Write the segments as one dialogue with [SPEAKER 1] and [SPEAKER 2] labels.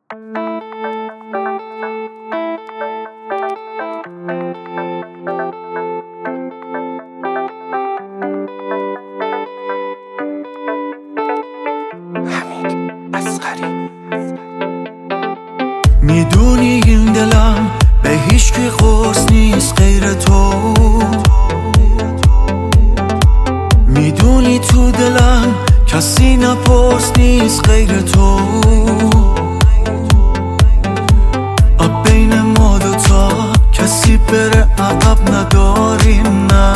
[SPEAKER 1] میدونی این دلم به هیچ کی قرص نیست غیر تو، میدونی تو دلم کسی نپرس نیست غیر تو. بین ما دوتا کسی بره عقب نداریم، نه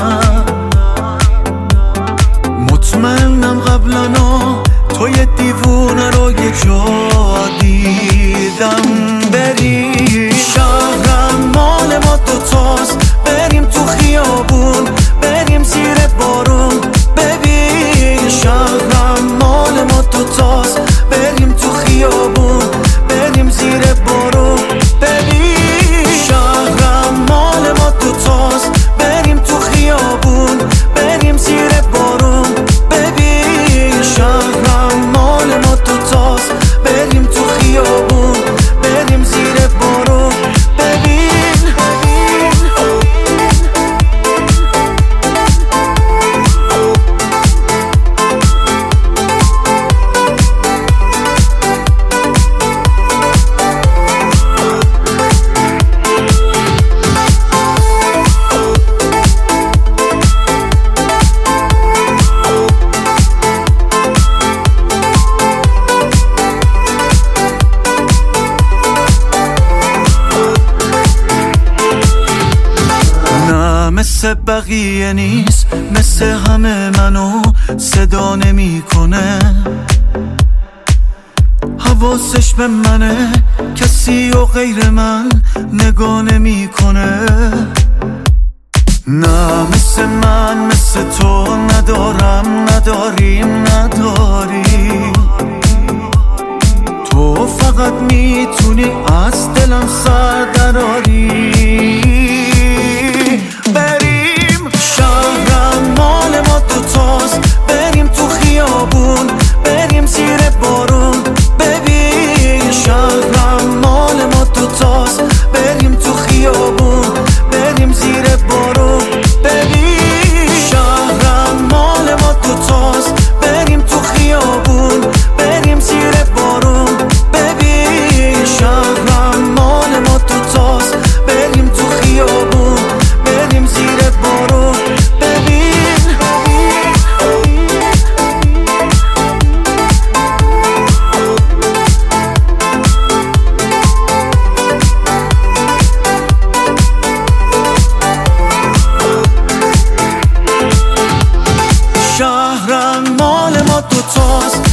[SPEAKER 1] مطمئنم قبلنا تو یه دیوونه رو یه جا دیدم. بریم شهرم مال ما دوتاست، بریم تو خیابون، بریم زیر بارون. ببین شهرم مال ما دوتاست، بریم تو خیابون، بریم زیر بارون. ببین شهرم مال ما دوتاست، بریم تو خیابون، بریم زیر بارون. ببین شهرم مال ما دوتاست، بریم تو خیابون، بریم زیر بارون. مثل بقیه نیست، مثل همه منو صدا نمیکنه. حواسش به منه، کسی و غیر من نگاه نمیکنه. نه مثل من مثل تو ندارم، نداریم نداری. تو فقط میتونی از دلم سر دراری. بریم شهرم مال ما دوتاست، بریم تو خیابون، بریم زیر بارون. ببین شهرم مال ما دوتاست، بریم تو خیابون، بریم زیر بارون. ببین شهرم مال ما دوتاست، بریم تو خیابون، بریم زیر بارون. ببین شهرم مال ما دوتاست، بریم تو خیابون، بریم زیر بارون. شهرم مال ما دوتاست،